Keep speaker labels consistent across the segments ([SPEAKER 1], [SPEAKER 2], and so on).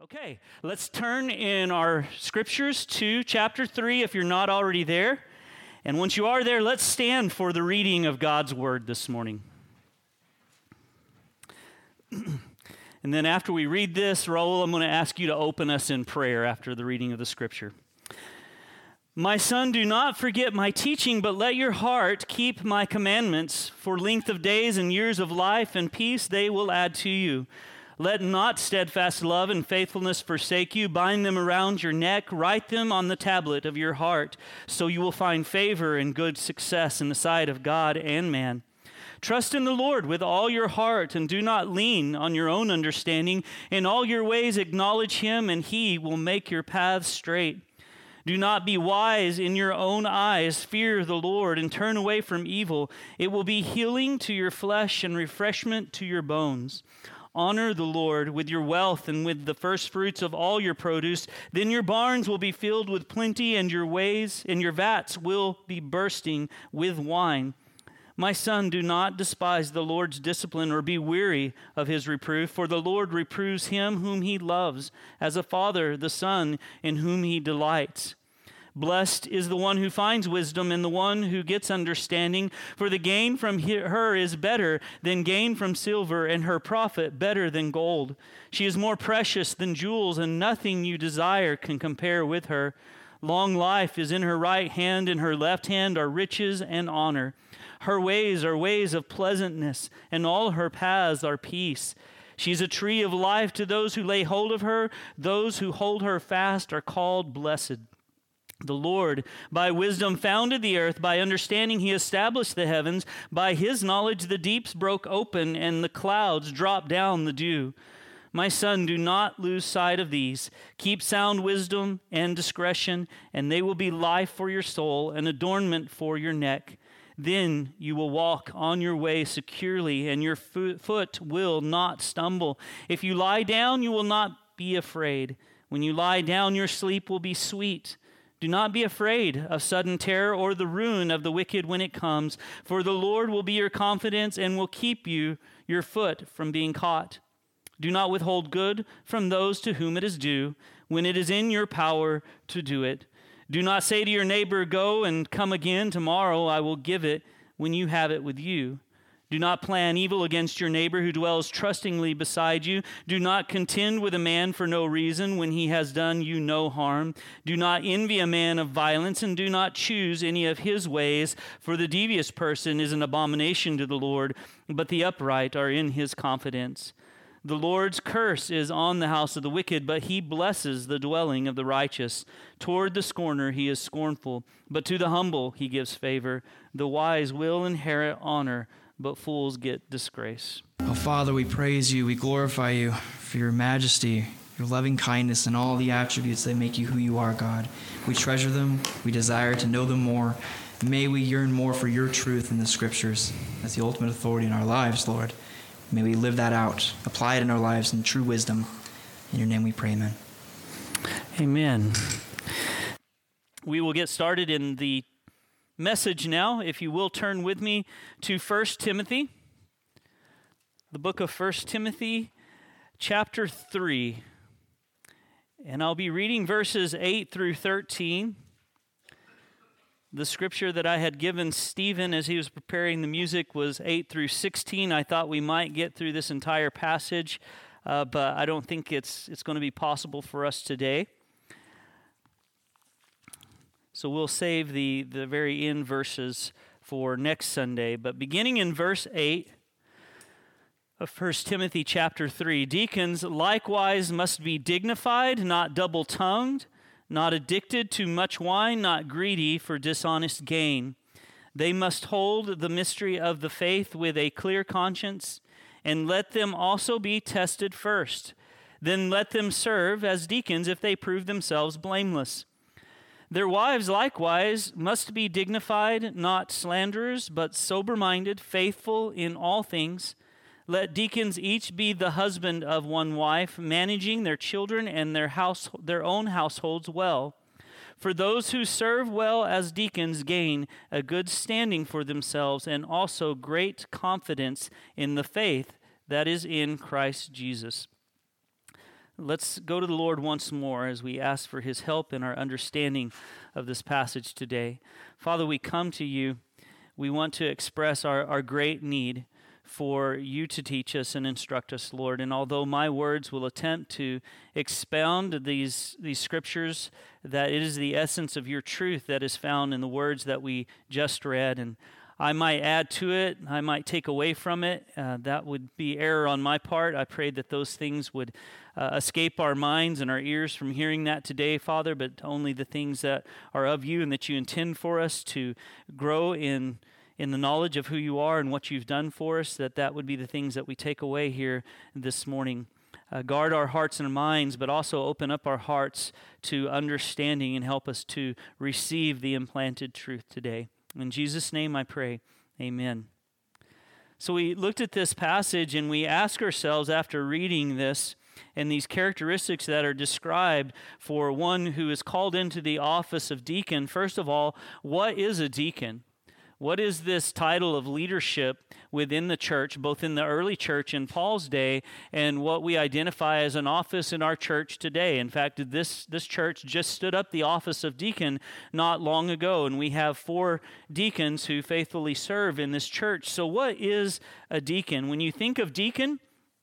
[SPEAKER 1] Okay, let's turn in our scriptures to chapter 3 if you're not already there. And once you are there, let's stand for the reading of God's word this morning. And then after we read this, Raul, I'm going to ask you to open us in prayer after the reading of the scripture. My son, do not forget my teaching, but let your heart keep my commandments. For length of days and years of life and peace they will add to you. Let not steadfast love and faithfulness forsake you. Bind them around your neck. Write them on the tablet of your heart, so you will find favor and good success in the sight of God and man. Trust in the Lord with all your heart, and do not lean on your own understanding. In all your ways acknowledge him, and he will make your paths straight. Do not be wise in your own eyes. Fear the Lord and turn away from evil. It will be healing to your flesh and refreshment to your bones. Honor the Lord with your wealth and with the first fruits of all your produce. Then your barns will be filled with plenty, and your vats will be bursting with wine. My son, do not despise the Lord's discipline or be weary of his reproof, for the Lord reproves him whom he loves, as a father the son in whom he delights. Blessed is the one who finds wisdom and the one who gets understanding, for the gain from her is better than gain from silver, and her profit better than gold. She is more precious than jewels, and nothing you desire can compare with her. Long life is in her right hand, and her left hand are riches and honor. Her ways are ways of pleasantness, and all her paths are peace. She is a tree of life to those who lay hold of her. Those who hold her fast are called blessed. The Lord, by wisdom, founded the earth. By understanding, he established the heavens. By his knowledge, the deeps broke open, and the clouds dropped down the dew. My son, do not lose sight of these. Keep sound wisdom and discretion, and they will be life for your soul and adornment for your neck. Then you will walk on your way securely, and your foot will not stumble. If you lie down, you will not be afraid. When you lie down, your sleep will be sweet. Do not be afraid of sudden terror or the ruin of the wicked when it comes, for the Lord will be your confidence and will keep your foot from being caught. Do not withhold good from those to whom it is due, when it is in your power to do it. Do not say to your neighbor, go and come again, tomorrow I will give it when you have it with you. Do not plan evil against your neighbor who dwells trustingly beside you. Do not contend with a man for no reason when he has done you no harm. Do not envy a man of violence, and do not choose any of his ways, for the devious person is an abomination to the Lord, but the upright are in his confidence. The Lord's curse is on the house of the wicked, but he blesses the dwelling of the righteous. Toward the scorner he is scornful, but to the humble he gives favor. The wise will inherit honor, but fools get disgrace.
[SPEAKER 2] Oh, Father, we praise you, we glorify you for your majesty, your loving kindness, and all the attributes that make you who you are, God. We treasure them, we desire to know them more. May we yearn more for your truth in the scriptures as the ultimate authority in our lives, Lord. May we live that out, apply it in our lives in true wisdom. In your name we pray, amen.
[SPEAKER 1] Amen. We will get started in the message now. If you will turn with me to 1 Timothy, the book of 1 Timothy, chapter 3. And I'll be reading verses 8 through 13. The scripture that I had given Stephen as he was preparing the music was 8 through 16. I thought we might get through this entire passage, but I don't think it's going to be possible for us today. So we'll save the very end verses for next Sunday. But beginning in verse 8 of 1 Timothy chapter 3, deacons likewise must be dignified, not double-tongued, not addicted to much wine, not greedy for dishonest gain. They must hold the mystery of the faith with a clear conscience, and let them also be tested first. Then let them serve as deacons if they prove themselves blameless. Their wives likewise must be dignified, not slanderers, but sober-minded, faithful in all things. Let deacons each be the husband of one wife, managing their children and their own households well. For those who serve well as deacons gain a good standing for themselves and also great confidence in the faith that is in Christ Jesus. let's go to the Lord once more as we ask for his help in our understanding of this passage today. Father, we come to you. We want to express our great need for you to teach us and instruct us, Lord. And although my words will attempt to expound these scriptures, that it is the essence of your truth that is found in the words that we just read. And I might add to it, I might take away from it. That would be error on my part. I pray that those things would escape our minds and our ears from hearing that today, Father, but only the things that are of you and that you intend for us to grow in the knowledge of who you are and what you've done for us, that would be the things that we take away here this morning. Guard our hearts and minds, but also open up our hearts to understanding and help us to receive the implanted truth today. In Jesus' name I pray, amen. So we looked at this passage and we ask ourselves after reading this and these characteristics that are described for one who is called into the office of deacon. First of all, what is a deacon? What is this title of leadership within the church, both in the early church in Paul's day and what we identify as an office in our church today? In fact, this church just stood up the office of deacon not long ago, and we have 4 deacons who faithfully serve in this church. So what is a deacon? When you think of deacon,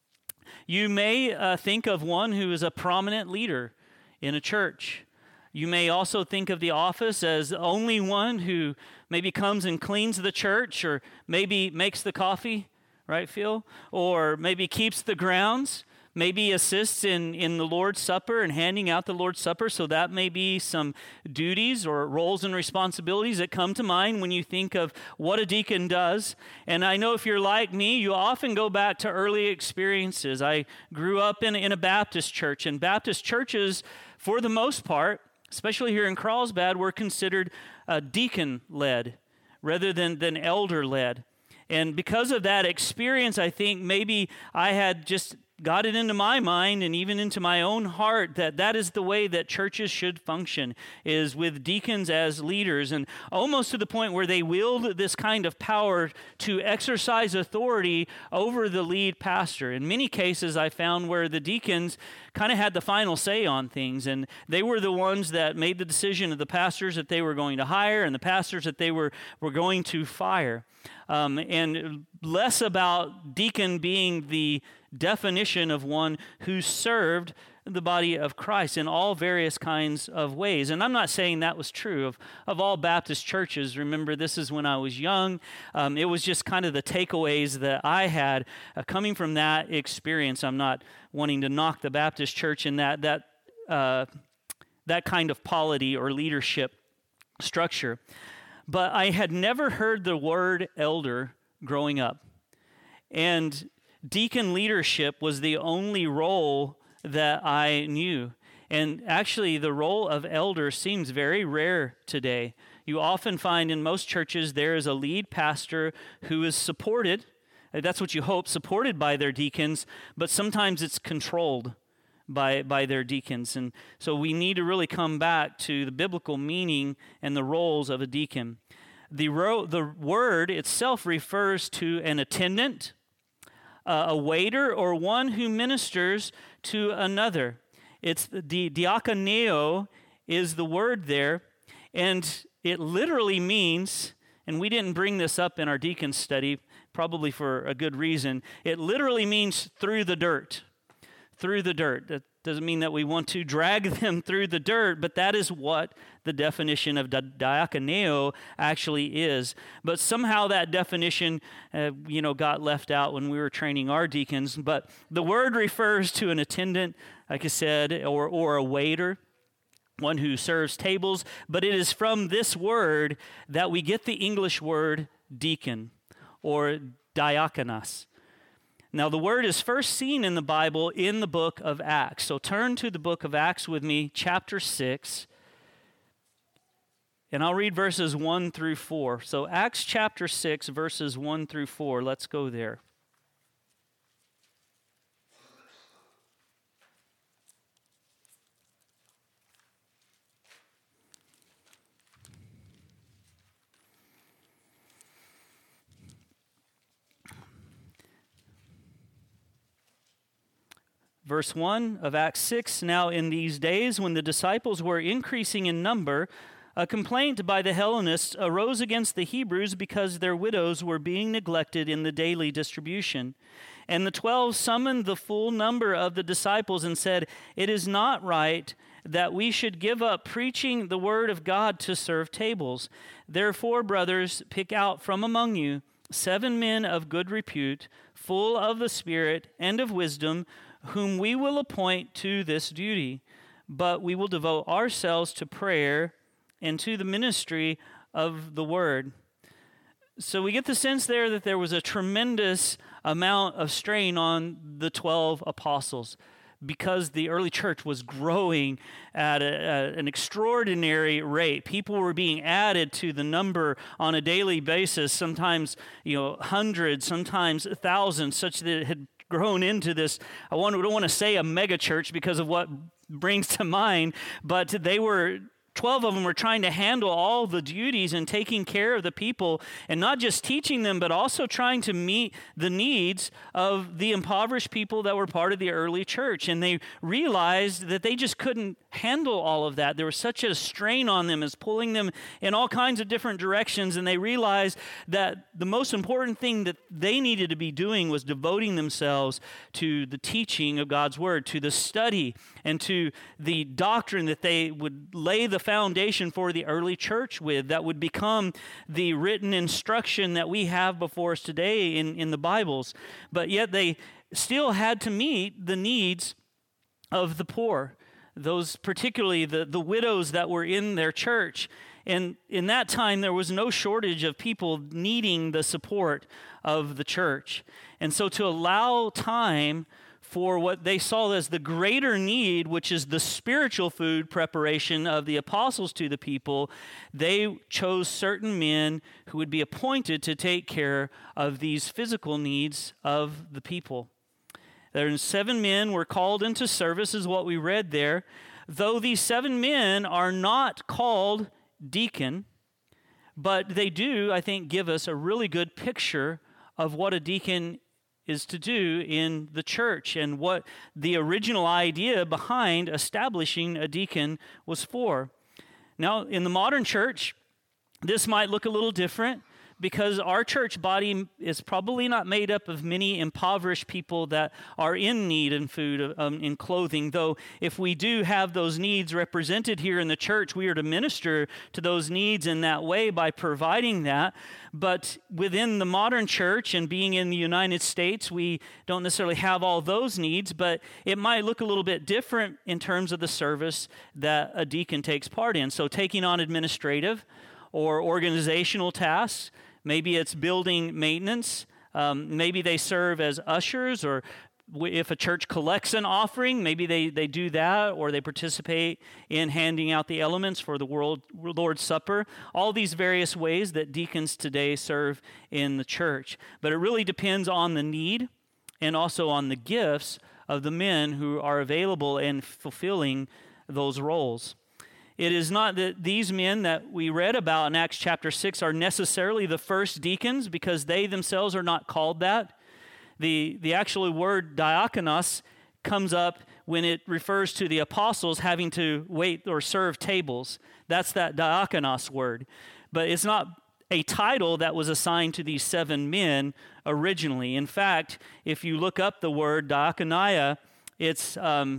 [SPEAKER 1] you may think of one who is a prominent leader in a church. You may also think of the office as only one who maybe comes and cleans the church, or maybe makes the coffee, right, Phil? Or maybe keeps the grounds, maybe assists in the Lord's Supper and handing out the Lord's Supper. So that may be some duties or roles and responsibilities that come to mind when you think of what a deacon does. And I know if you're like me, you often go back to early experiences. I grew up in a Baptist church, and Baptist churches, for the most part, especially here in Carlsbad, were considered deacon-led rather than elder-led. And because of that experience, I think maybe I had just got it into my mind and even into my own heart that is the way that churches should function, is with deacons as leaders, and almost to the point where they wield this kind of power to exercise authority over the lead pastor. In many cases, I found where the deacons kind of had the final say on things, and they were the ones that made the decision of the pastors that they were going to hire and the pastors that they were going to fire. And less about deacon being the definition of one who served the body of Christ in all various kinds of ways. And I'm not saying that was true of all Baptist churches. Remember, this is when I was young. It was just kind of the takeaways that I had coming from that experience. I'm not wanting to knock the Baptist church in that kind of polity or leadership structure. But I had never heard the word elder growing up. And deacon leadership was the only role that I knew. And actually, the role of elder seems very rare today. You often find in most churches there is a lead pastor who is supported, that's what you hope, supported by their deacons, but sometimes it's controlled by their deacons. And so we need to really come back to the biblical meaning and the roles of a deacon. The word itself refers to an attendant, a waiter, or one who ministers to another. It's the diakoneo is the word there, and it literally means, and we didn't bring this up in our deacon study, probably for a good reason, it literally means through the dirt. Through the dirt. That doesn't mean that we want to drag them through the dirt, but that is what the definition of diakoneo actually is. But somehow that definition, got left out when we were training our deacons. But the word refers to an attendant, like I said, or a waiter, one who serves tables. But it is from this word that we get the English word deacon or diakonos. Now, the word is first seen in the Bible in the book of Acts. So turn to the book of Acts with me, chapter 6. And I'll read verses 1 through 4. So Acts chapter 6, verses 1 through 4. Let's go there. Verse 1 of Acts 6, now in these days when the disciples were increasing in number, a complaint by the Hellenists arose against the Hebrews because their widows were being neglected in the daily distribution. And the 12 summoned the full number of the disciples and said, "It is not right that we should give up preaching the word of God to serve tables. Therefore, brothers, pick out from among you 7 men of good repute, full of the Spirit and of wisdom, whom we will appoint to this duty. But we will devote ourselves to prayer and to the ministry of the word." So we get the sense there that there was a tremendous amount of strain on the 12 apostles because the early church was growing at an extraordinary rate. People were being added to the number on a daily basis, sometimes hundreds, sometimes thousands, such that it had grown into this, I don't want to say a mega church because of what brings to mind, but 12 of them were trying to handle all the duties and taking care of the people, and not just teaching them, but also trying to meet the needs of the impoverished people that were part of the early church. And they realized that they just couldn't handle all of that. There was such a strain on them as pulling them in all kinds of different directions, and they realized that the most important thing that they needed to be doing was devoting themselves to the teaching of God's word, to the study, and to the doctrine that they would lay the foundation for the early church with, that would become the written instruction that we have before us today in the Bibles. But yet they still had to meet the needs of the poor, those particularly the widows that were in their church. And in that time, there was no shortage of people needing the support of the church. And so to allow time for what they saw as the greater need, which is the spiritual food preparation of the apostles to the people, they chose certain men who would be appointed to take care of these physical needs of the people. There 7 men were called into service, is what we read there. Though these 7 men are not called deacon, but they do, I think, give us a really good picture of what a deacon is to do in the church and what the original idea behind establishing a deacon was for. Now, in the modern church, this might look a little different because our church body is probably not made up of many impoverished people that are in need in food, in clothing, though if we do have those needs represented here in the church, we are to minister to those needs in that way by providing that. But within the modern church and being in the United States, we don't necessarily have all those needs, but it might look a little bit different in terms of the service that a deacon takes part in. So taking on administrative or organizational tasks. Maybe it's building maintenance. Maybe they serve as ushers, or if a church collects an offering, maybe they do that, or they participate in handing out the elements for the Lord's Supper. All these various ways that deacons today serve in the church. But it really depends on the need and also on the gifts of the men who are available and fulfilling those roles. It is not that these men that we read about in Acts chapter 6 are necessarily the first deacons, because they themselves are not called that. The actual word diakonos comes up when it refers to the apostles having to wait or serve tables. That's that diakonos word. But it's not a title that was assigned to these 7 men originally. In fact, if you look up the word diakonia, it's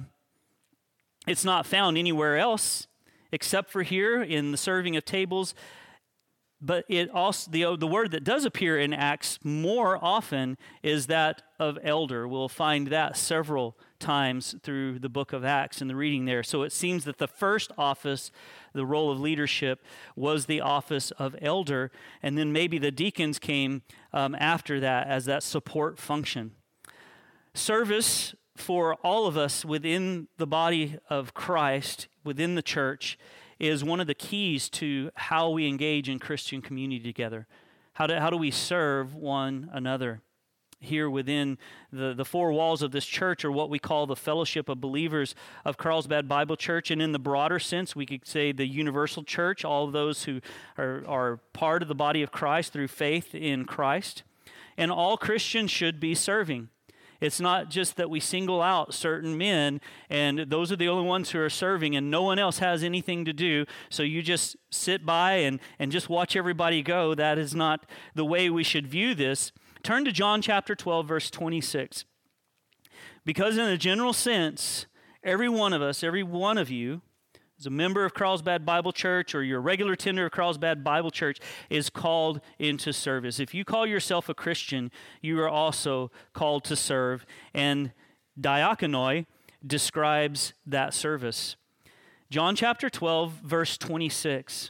[SPEAKER 1] not found anywhere else except for here in the serving of tables. But it also the word that does appear in Acts more often is that of elder. We'll find that several times through the book of Acts in the reading there. So it seems that the first office, the role of leadership, was the office of elder, and then maybe the deacons came after that as that support function. Service for all of us within the body of Christ, within the church, is one of the keys to how we engage in Christian community together. How do we serve one another? Here within the 4 walls of this church, or what we call the fellowship of believers of Carlsbad Bible Church, and in the broader sense, we could say the universal church, all of those who are part of the body of Christ through faith in Christ. And all Christians should be serving. It's not just that we single out certain men and those are the only ones who are serving and no one else has anything to do, so you just sit by and just watch everybody go. That is not the way we should view this. Turn to John chapter 12, verse 26. Because in a general sense, every one of us, every one of you, as a member of Carlsbad Bible Church or you're a regular attender of Carlsbad Bible Church, is called into service. If you call yourself a Christian, you are also called to serve. And diakonoi describes that service. John chapter 12, verse 26.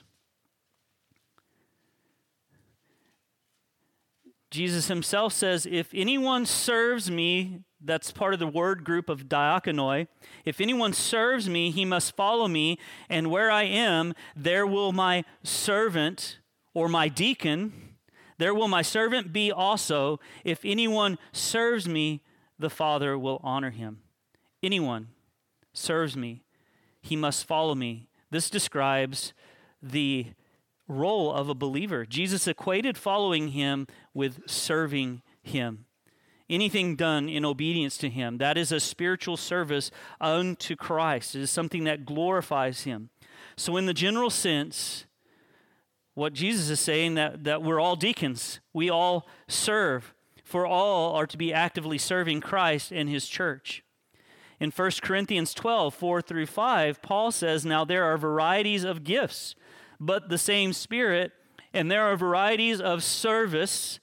[SPEAKER 1] Jesus himself says, if anyone serves me, that's part of the word group of diakonoi. If anyone serves me, he must follow me, and where I am, there will my servant or my deacon, there will my servant be also. If anyone serves me, the Father will honor him. Anyone serves me, he must follow me. This describes the role of a believer. Jesus equated following him with serving him. Anything done in obedience to him, that is a spiritual service unto Christ. It is something that glorifies him. So in the general sense, what Jesus is saying, that we're all deacons. We all serve, for all are to be actively serving Christ and his church. In 1 Corinthians 12, 4 through 5, Paul says, now there are varieties of gifts, but the same Spirit, and there are varieties of service,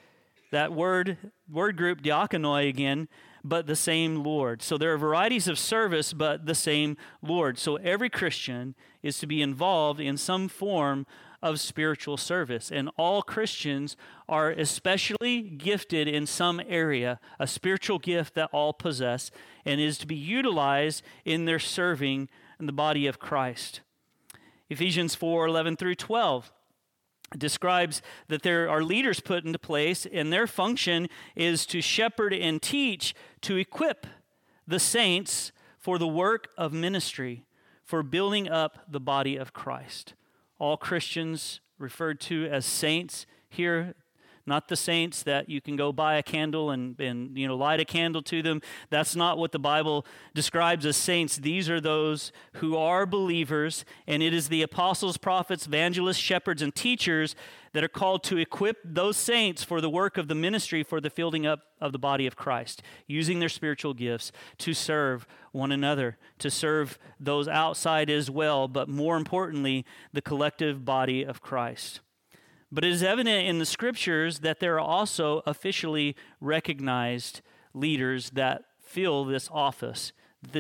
[SPEAKER 1] that word group, diakonoi again, but the same Lord. So there are varieties of service, but the same Lord. So every Christian is to be involved in some form of spiritual service. And all Christians are especially gifted in some area, a spiritual gift that all possess, and is to be utilized in their serving in the body of Christ. Ephesians 4, 11 through 12 describes that there are leaders put into place, and their function is to shepherd and teach, to equip the saints for the work of ministry, for building up the body of Christ. All Christians referred to as saints here, not the saints that you can go buy a candle and light a candle to them. That's not what the Bible describes as saints. These are those who are believers, and it is the apostles, prophets, evangelists, shepherds, and teachers that are called to equip those saints for the work of the ministry, for the building up of the body of Christ, using their spiritual gifts to serve one another, to serve those outside as well, but more importantly, the collective body of Christ. But it is evident in the scriptures that there are also officially recognized leaders that fill this office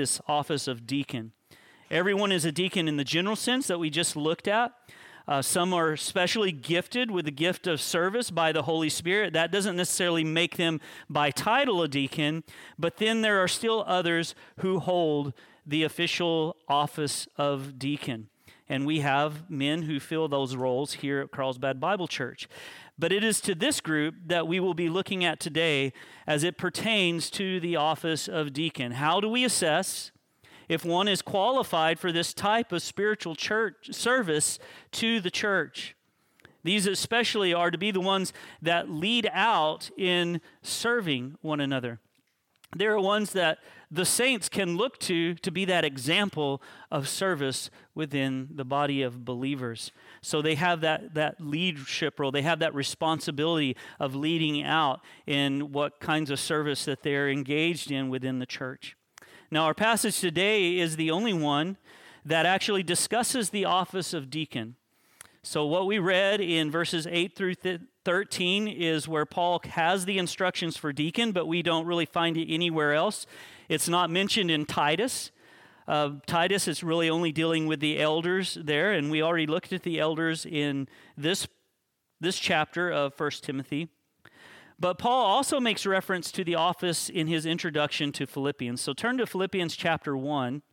[SPEAKER 1] of deacon. Everyone is a deacon in the general sense that we just looked at. Some are specially gifted with the gift of service by the Holy Spirit. That doesn't necessarily make them by title a deacon, but then there are still others who hold the official office of deacon. And we have men who fill those roles here at Carlsbad Bible Church. But it is to this group that we will be looking at today as it pertains to the office of deacon. How do we assess if one is qualified for this type of spiritual church service to the church? These especially are to be the ones that lead out in serving one another. There are ones that the saints can look to be that example of service within the body of believers. So they have that leadership role. They have that responsibility of leading out in what kinds of service that they're engaged in within the church. Now, our passage today is the only one that actually discusses the office of deacon. So what we read in verses 8 through 13 is where Paul has the instructions for deacon, but we don't really find it anywhere else. It's not mentioned in Titus. Titus is really only dealing with the elders there, and we already looked at the elders in this chapter of 1 Timothy. But Paul also makes reference to the office in his introduction to Philippians. So turn to Philippians chapter 1.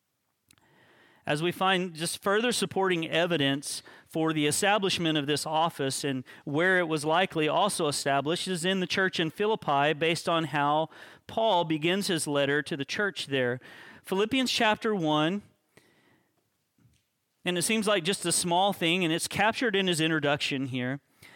[SPEAKER 1] As we find just further supporting evidence for the establishment of this office and where it was likely also established is in the church in Philippi, based on how Paul begins his letter to the church there. Philippians chapter 1, and it seems like just a small thing, and it's captured in his introduction here.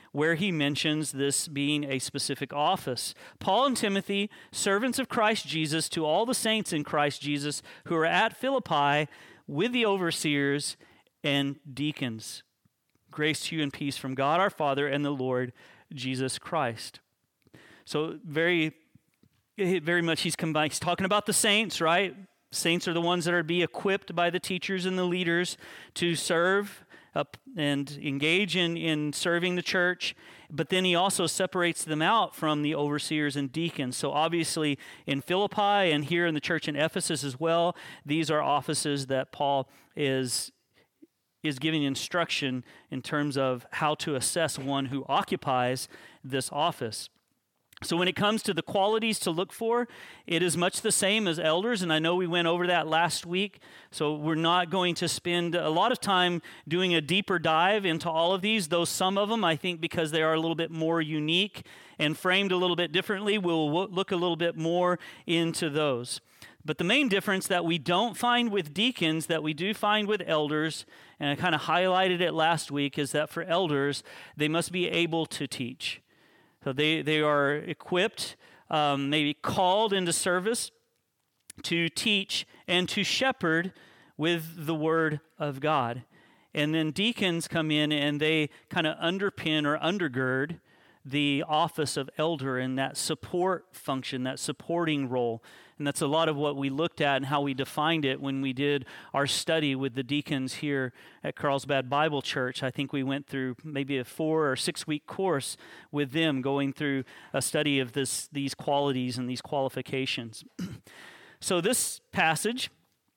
[SPEAKER 1] where he mentions this being a specific office. Paul and Timothy, servants of Christ Jesus, to all the saints in Christ Jesus who are at Philippi with the overseers and deacons. Grace to you and peace from God our Father and the Lord Jesus Christ. So very much he's talking about the saints, right? Saints are the ones that are to be equipped by the teachers and the leaders to serve and engage in serving the church. But then he also separates them out from the overseers and deacons. So obviously in Philippi and here in the church in Ephesus as well, these are offices that Paul is giving instruction in terms of how to assess one who occupies this office. So when it comes to the qualities to look for, it is much the same as elders, and I know we went over that last week, so we're not going to spend a lot of time doing a deeper dive into all of these, though some of them, I think because they are a little bit more unique and framed a little bit differently, we'll look a little bit more into those. But the main difference that we don't find with deacons that we do find with elders, and I kind of highlighted it last week, is that for elders, they must be able to teach. So they are equipped, maybe called into service to teach and to shepherd with the Word of God. And then deacons come in and they kind of underpin or undergird the office of elder in that support function, that supporting role. And that's a lot of what we looked at and how we defined it when we did our study with the deacons here at Carlsbad Bible Church. I think we went through maybe a 4 or 6 week course with them going through a study of these qualities and these qualifications. So this passage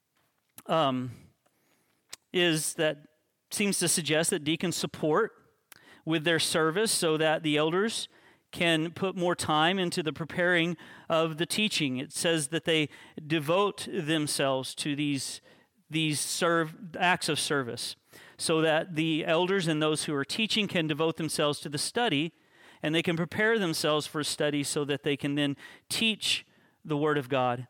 [SPEAKER 1] seems to suggest that deacons support with their service so that the elders can put more time into the preparing of the teaching. It says that they devote themselves to these acts of service so that the elders and those who are teaching can devote themselves to the study, and they can prepare themselves for study so that they can then teach the Word of God.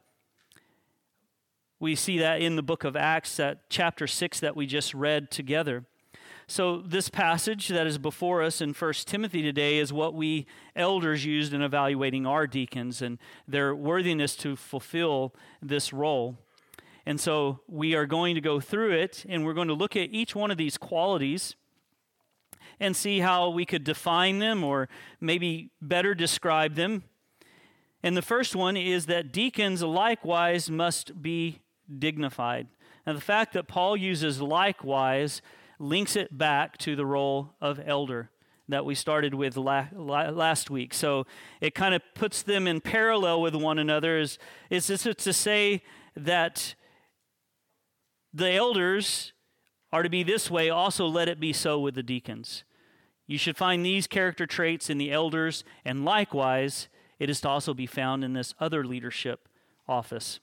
[SPEAKER 1] We see that in the book of Acts, that chapter 6 that we just read together. So this passage that is before us in 1 Timothy today is what we elders used in evaluating our deacons and their worthiness to fulfill this role. And so we are going to go through it, and we're going to look at each one of these qualities and see how we could define them or maybe better describe them. And the first one is that deacons likewise must be dignified. Now the fact that Paul uses likewise links it back to the role of elder that we started with last week. So it kind of puts them in parallel with one another. Is this to say that the elders are to be this way, also let it be so with the deacons. You should find these character traits in the elders, and likewise, it is to also be found in this other leadership office.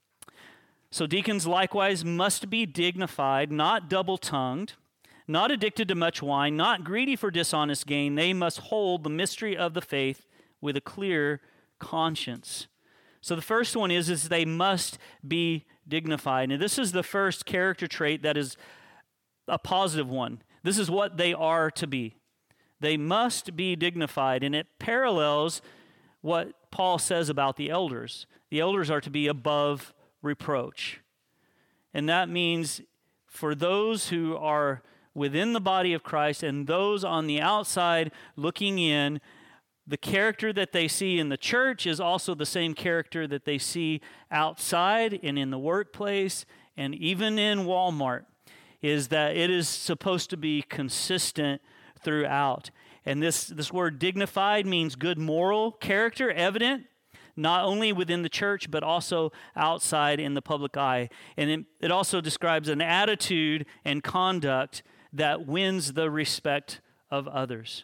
[SPEAKER 1] So deacons likewise must be dignified, not double-tongued, not addicted to much wine, not greedy for dishonest gain. They must hold the mystery of the faith with a clear conscience. So the first one is they must be dignified. And this is the first character trait that is a positive one. This is what they are to be. They must be dignified, and it parallels what Paul says about the elders. The elders are to be above reproach. And that means for those who are within the body of Christ and those on the outside looking in, the character that they see in the church is also the same character that they see outside and in the workplace and even in Walmart, is that it is supposed to be consistent throughout. And this word dignified means good moral character, evident, not only within the church, but also outside in the public eye. And it also describes an attitude and conduct that wins the respect of others.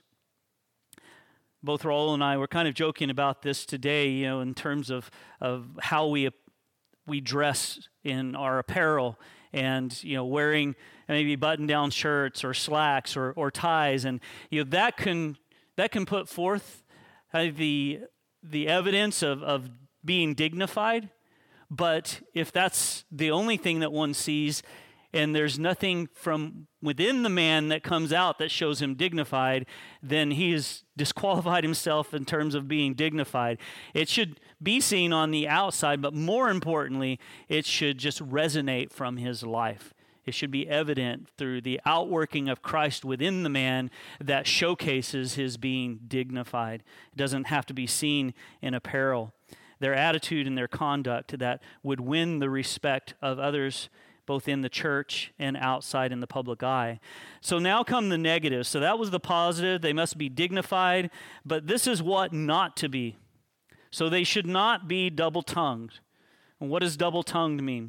[SPEAKER 1] Both Raul and I were kind of joking about this today, in terms of how we dress in our apparel and, wearing maybe button-down shirts or slacks or ties. And, that can put forth the evidence of being dignified. But if that's the only thing that one sees, and there's nothing from within the man that comes out that shows him dignified, then he has disqualified himself in terms of being dignified. It should be seen on the outside, but more importantly, it should just resonate from his life. It should be evident through the outworking of Christ within the man that showcases his being dignified. It doesn't have to be seen in apparel. Their attitude and their conduct that would win the respect of others, both in the church and outside in the public eye. So now come the negatives. So that was the positive. They must be dignified, but this is what not to be. So they should not be double-tongued. And what does double-tongued mean?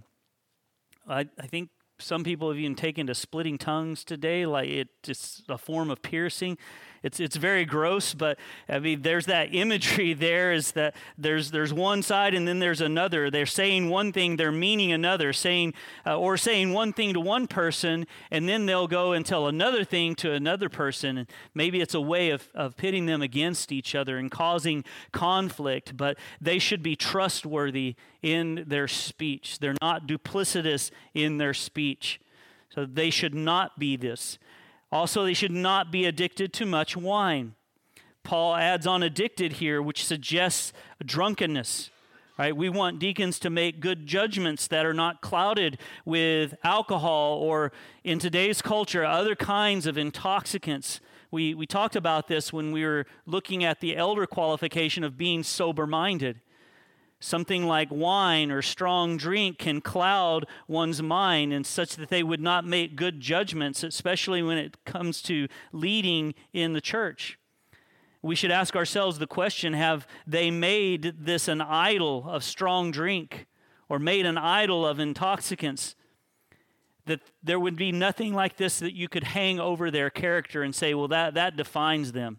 [SPEAKER 1] I think some people have even taken to splitting tongues today, like it's a form of piercing. It's very gross, but I mean, there's that imagery there is that there's one side and then there's another. They're saying one thing, they're meaning another, saying one thing to one person, and then they'll go and tell another thing to another person. And maybe it's a way of pitting them against each other and causing conflict, but they should be trustworthy in their speech. They're not duplicitous in their speech. So they should not be this. Also, they should not be addicted to much wine. Paul adds on addicted here, which suggests drunkenness. Right? We want deacons to make good judgments that are not clouded with alcohol or, in today's culture, other kinds of intoxicants. We talked about this when we were looking at the elder qualification of being sober-minded. Something like wine or strong drink can cloud one's mind and such that they would not make good judgments, especially when it comes to leading in the church. We should ask ourselves the question, have they made this an idol of strong drink or made an idol of intoxicants? That there would be nothing like this that you could hang over their character and say, well, that defines them.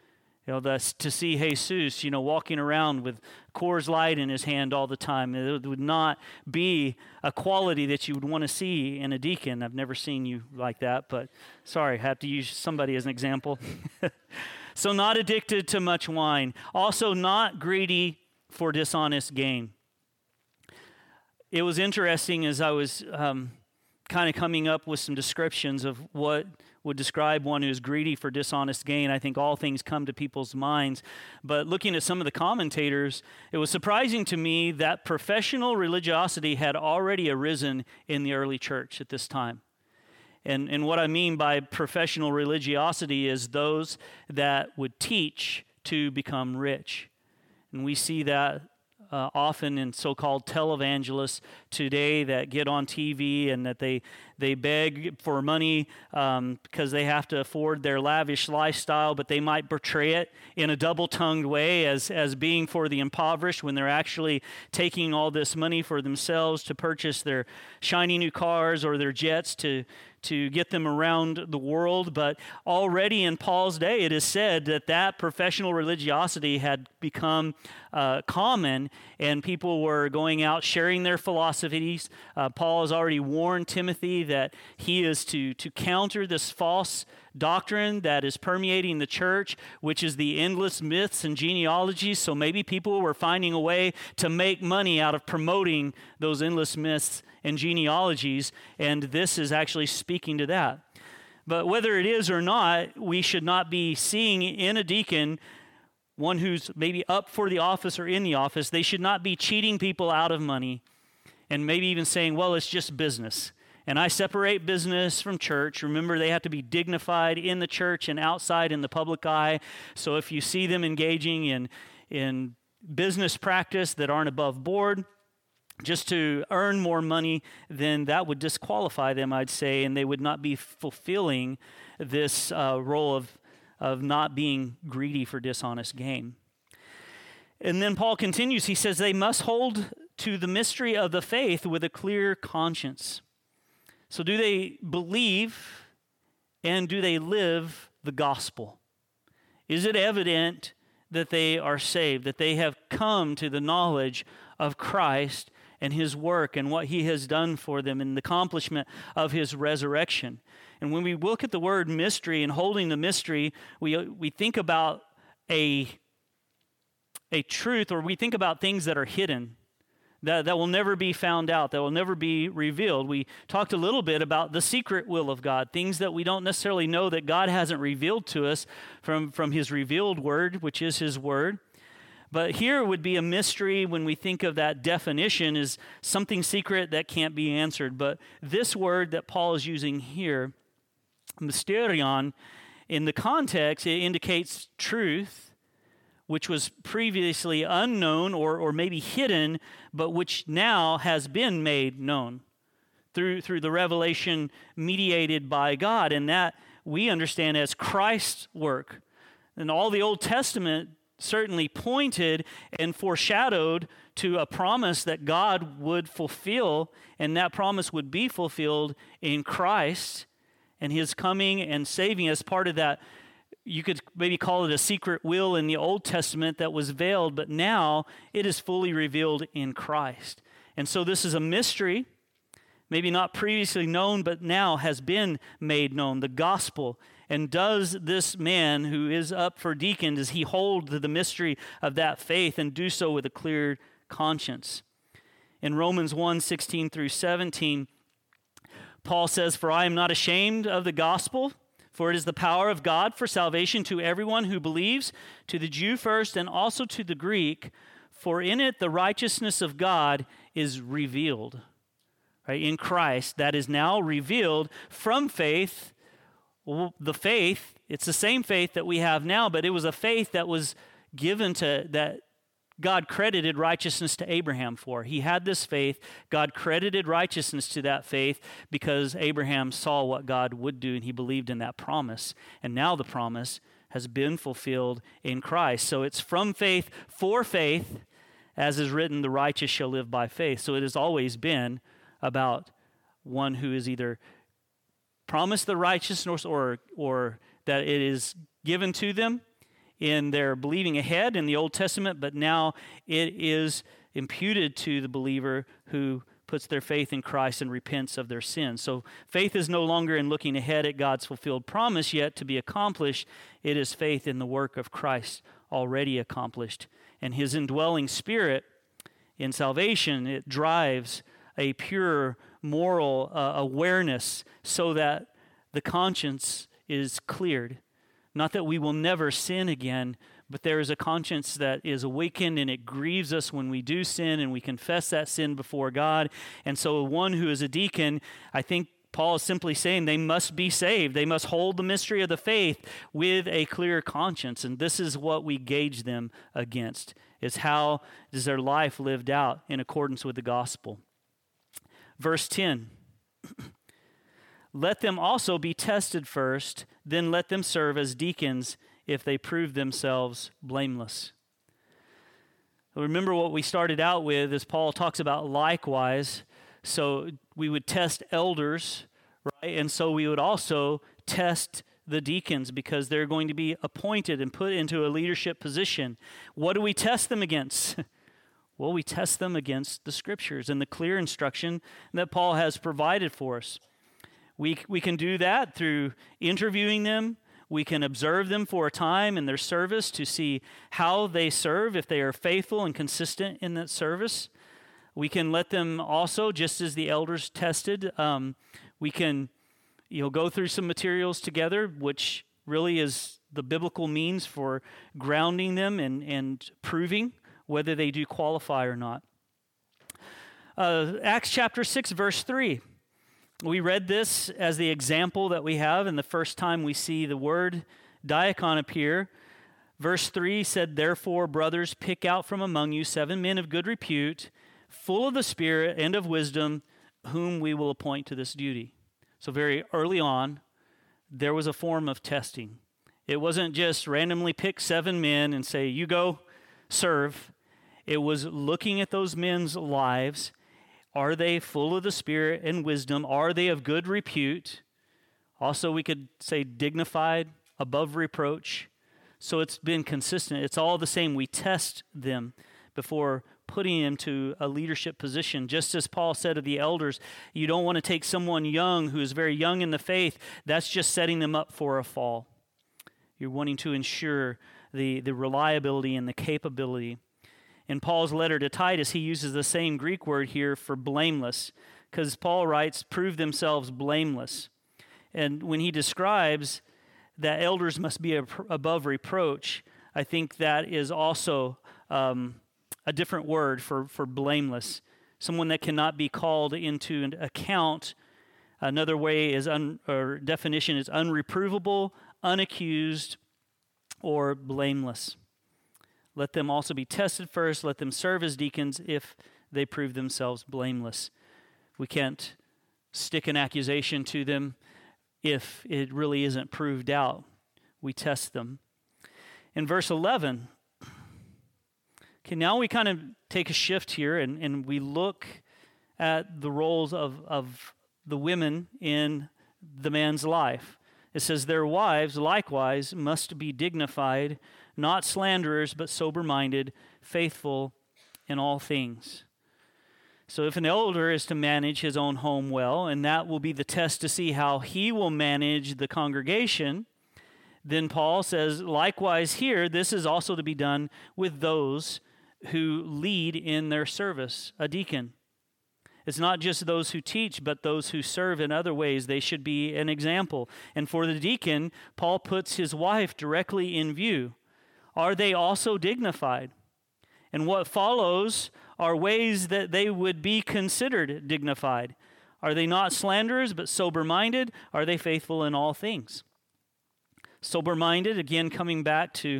[SPEAKER 1] To see Jesus, walking around with Coors Light in his hand all the time, it would not be a quality that you would want to see in a deacon. I've never seen you like that, but sorry, I have to use somebody as an example. So not addicted to much wine. Also not greedy for dishonest gain. It was interesting as I was kind of coming up with some descriptions of what would describe one who is greedy for dishonest gain. I think all things come to people's minds. But looking at some of the commentators, it was surprising to me that professional religiosity had already arisen in the early church at this time. And what I mean by professional religiosity is those that would teach to become rich. And we see that often in so-called televangelists today that get on TV and that they beg for money because they have to afford their lavish lifestyle, but they might portray it in a double-tongued way as being for the impoverished when they're actually taking all this money for themselves to purchase their shiny new cars or their jets to get them around the world. But already in Paul's day, it is said that professional religiosity had become common, and people were going out sharing their philosophies. Paul has already warned Timothy that he is to counter this false doctrine that is permeating the church, which is the endless myths and genealogies. So maybe people were finding a way to make money out of promoting those endless myths and genealogies, and this is actually speaking to that. But whether it is or not, we should not be seeing in a deacon one who's maybe up for the office or in the office. They should not be cheating people out of money and maybe even saying, well, it's just business. And I separate business from church. Remember, they have to be dignified in the church and outside in the public eye. So if you see them engaging in business practice that aren't above board, just to earn more money, then that would disqualify them, I'd say, and they would not be fulfilling this role of not being greedy for dishonest gain. And then Paul continues, he says, they must hold to the mystery of the faith with a clear conscience. So do they believe and do they live the gospel? Is it evident that they are saved, that they have come to the knowledge of Christ and his work and what he has done for them and the accomplishment of his resurrection? And when we look at the word mystery and holding the mystery, we think about a truth, or we think about things that are hidden, that will never be found out, that will never be revealed. We talked a little bit about the secret will of God, things that we don't necessarily know that God hasn't revealed to us from his revealed word, which is his word. But here would be a mystery when we think of that definition is something secret that can't be answered. But this word that Paul is using here, mysterion, in the context, it indicates truth, which was previously unknown or maybe hidden, but which now has been made known through the revelation mediated by God. And that we understand as Christ's work. And all the Old Testament certainly pointed and foreshadowed to a promise that God would fulfill, and that promise would be fulfilled in Christ and his coming and saving us. Part of that, you could maybe call it a secret will in the Old Testament that was veiled, but now it is fully revealed in Christ. And so this is a mystery, maybe not previously known, but now has been made known, the gospel. And does this man who is up for deacon, does he hold to the mystery of that faith and do so with a clear conscience? In Romans 1:16 through 17, Paul says, "For I am not ashamed of the gospel, for it is the power of God for salvation to everyone who believes, to the Jew first and also to the Greek, for in it the righteousness of God is revealed." Right? In Christ, that is now revealed from faith. Well, the faith, it's the same faith that we have now, but it was a faith that was given that God credited righteousness to Abraham for. He had this faith. God credited righteousness to that faith because Abraham saw what God would do and he believed in that promise. And now the promise has been fulfilled in Christ. So it's from faith for faith, as is written, the righteous shall live by faith. So it has always been about one who is either promised the righteousness or that it is given to them in their believing ahead in the Old Testament, but now it is imputed to the believer who puts their faith in Christ and repents of their sins. So faith is no longer in looking ahead at God's fulfilled promise yet to be accomplished. It is faith in the work of Christ already accomplished. And his indwelling spirit in salvation, it drives a pure moral awareness so that the conscience is cleared. Not that we will never sin again, but there is a conscience that is awakened and it grieves us when we do sin and we confess that sin before God. And so one who is a deacon, I think Paul is simply saying they must be saved. They must hold the mystery of the faith with a clear conscience. And this is what we gauge them against, is how is their life lived out in accordance with the gospel. Verse 10, "Let them also be tested first, then let them serve as deacons if they prove themselves blameless." Remember what we started out with as Paul talks about likewise. So we would test elders, right? And so we would also test the deacons because they're going to be appointed and put into a leadership position. What do we test them against? Well, we test them against the Scriptures and the clear instruction that Paul has provided for us. We can do that through interviewing them. We can observe them for a time in their service to see how they serve, if they are faithful and consistent in that service. We can let them also, just as the elders tested, we can go through some materials together, which really is the biblical means for grounding them and proving whether they do qualify or not. Acts chapter 6, verse 3. We read this as the example that we have, and the first time we see the word diakon appear. Verse 3 said, "Therefore, brothers, pick out from among you 7 men of good repute, full of the Spirit and of wisdom, whom we will appoint to this duty." So very early on, there was a form of testing. It wasn't just randomly pick 7 men and say, "You go serve." It was looking at those men's lives. Are they full of the Spirit and wisdom? Are they of good repute? Also, we could say dignified, above reproach. So it's been consistent. It's all the same. We test them before putting them to a leadership position. Just as Paul said of the elders, you don't want to take someone young who is very young in the faith. That's just setting them up for a fall. You're wanting to ensure the reliability and the capability. In Paul's letter to Titus, he uses the same Greek word here for blameless, because Paul writes, prove themselves blameless. And when he describes that elders must be above reproach, I think that is also a different word for blameless. Someone that cannot be called into an account. Another way is or definition is unreprovable, unaccused, or blameless. Let them also be tested first. Let them serve as deacons if they prove themselves blameless. We can't stick an accusation to them if it really isn't proved out. We test them. In verse 11, okay, now we kind of take a shift here and we look at the roles of the women in the man's life. It says, their wives likewise must be dignified, not slanderers, but sober-minded, faithful in all things. So if an elder is to manage his own home well, and that will be the test to see how he will manage the congregation, then Paul says, likewise here, this is also to be done with those who lead in their service, a deacon. It's not just those who teach, but those who serve in other ways. They should be an example. And for the deacon, Paul puts his wife directly in view. Are they also dignified? And what follows are ways that they would be considered dignified. Are they not slanderers, but sober-minded? Are they faithful in all things? Sober-minded, again, coming back to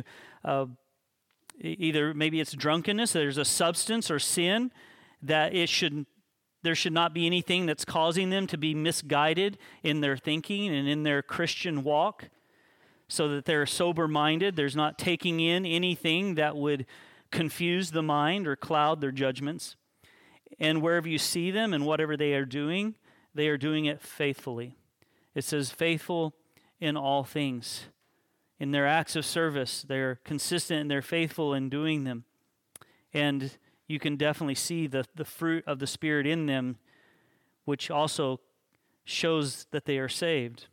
[SPEAKER 1] either maybe it's drunkenness, there's a substance or sin that there should not be anything that's causing them to be misguided in their thinking and in their Christian walk, so that they're sober-minded. There's not taking in anything that would confuse the mind or cloud their judgments. And wherever you see them and whatever they are doing it faithfully. It says faithful in all things. In their acts of service, they're consistent and they're faithful in doing them. And you can definitely see the fruit of the Spirit in them, which also shows that they are saved.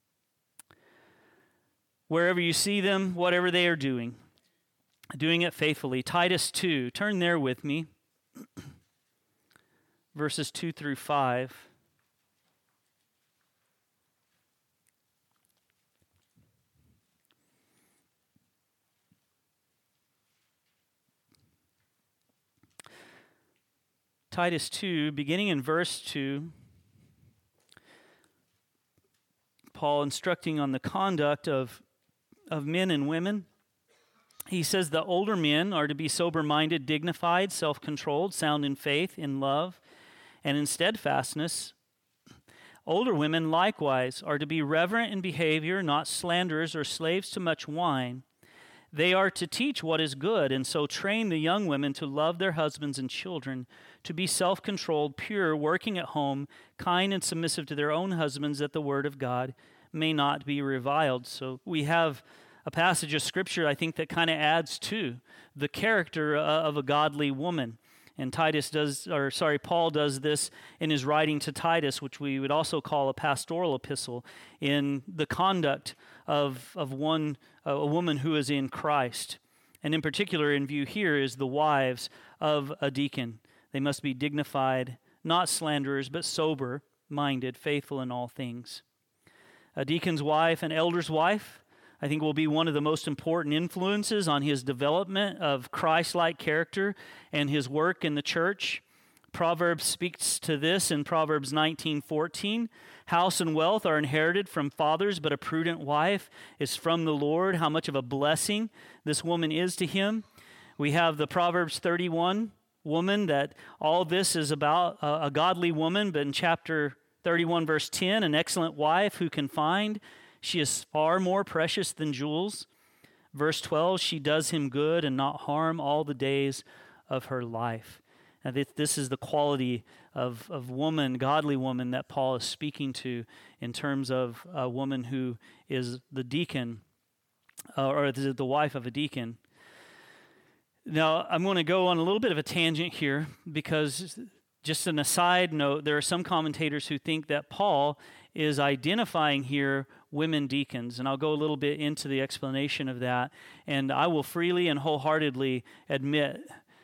[SPEAKER 1] Wherever you see them, whatever they are doing it faithfully. Titus 2, turn there with me, verses 2 through 5. Titus 2, beginning in verse 2, Paul instructing on the conduct of men and women. He says the older men are to be sober-minded, dignified, self-controlled, sound in faith, in love, and in steadfastness. Older women likewise are to be reverent in behavior, not slanderers or slaves to much wine. They are to teach what is good, and so train the young women to love their husbands and children, to be self-controlled, pure, working at home, kind and submissive to their own husbands, that the word of God may not be reviled. So we have a passage of Scripture, I think, that kind of adds to the character of a godly woman. And Paul does this in his writing to Titus, which we would also call a pastoral epistle, in the conduct of a woman who is in Christ. And in particular, in view here is the wives of a deacon. They must be dignified, not slanderers, but sober-minded, faithful in all things. A deacon's wife, an elder's wife, I think will be one of the most important influences on his development of Christ-like character and his work in the church. Proverbs speaks to this in Proverbs 19:14. House and wealth are inherited from fathers, but a prudent wife is from the Lord. How much of a blessing this woman is to him. We have the Proverbs 31 woman, that all this is about a godly woman, but in chapter 31, verse 10, an excellent wife who can find. She is far more precious than jewels. Verse 12, she does him good and not harm all the days of her life. Now, this is the quality of woman, godly woman, that Paul is speaking to in terms of a woman who is the deacon, or the wife of a deacon. Now, I'm going to go on a little bit of a tangent here, because just an aside note, there are some commentators who think that Paul is identifying here women deacons, and I'll go a little bit into the explanation of that. And I will freely and wholeheartedly admit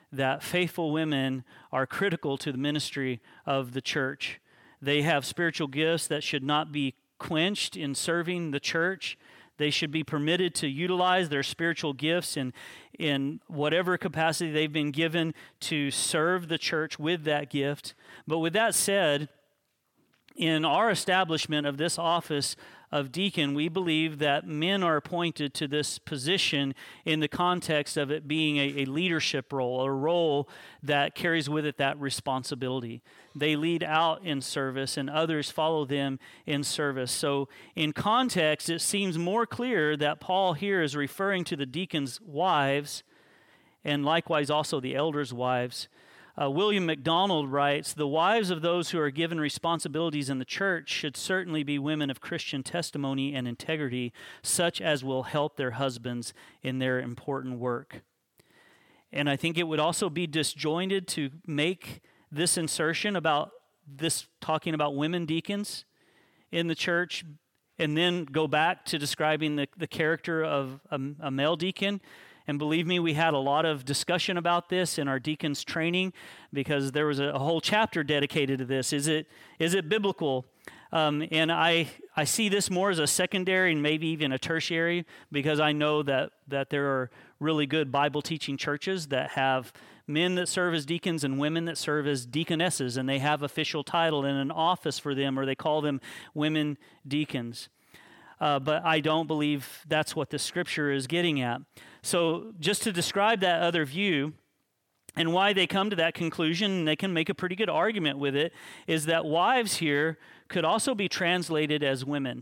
[SPEAKER 1] that faithful women are critical to the ministry of the church. They have spiritual gifts that should not be quenched in serving the church. They should be permitted to utilize their spiritual gifts in whatever capacity they've been given to serve the church with that gift. But with that said, in our establishment of this office of deacon, we believe that men are appointed to this position in the context of it being a leadership role, a role that carries with it that responsibility. They lead out in service and others follow them in service. So in context, it seems more clear that Paul here is referring to the deacons' wives and likewise also the elders' wives. William MacDonald writes, "The wives of those who are given responsibilities in the church should certainly be women of Christian testimony and integrity, such as will help their husbands in their important work." And I think it would also be disjointed to make this insertion about this, talking about women deacons in the church, and then go back to describing the character of a male deacon. And believe me, we had a lot of discussion about this in our deacons training because there was a whole chapter dedicated to this. Is it biblical? And I see this more as a secondary and maybe even a tertiary because I know that there are really good Bible teaching churches that have men that serve as deacons and women that serve as deaconesses, and they have official title and an office for them, or they call them women deacons. But I don't believe that's what the scripture is getting at. So just to describe that other view and why they come to that conclusion, and they can make a pretty good argument with it, is that wives here could also be translated as women.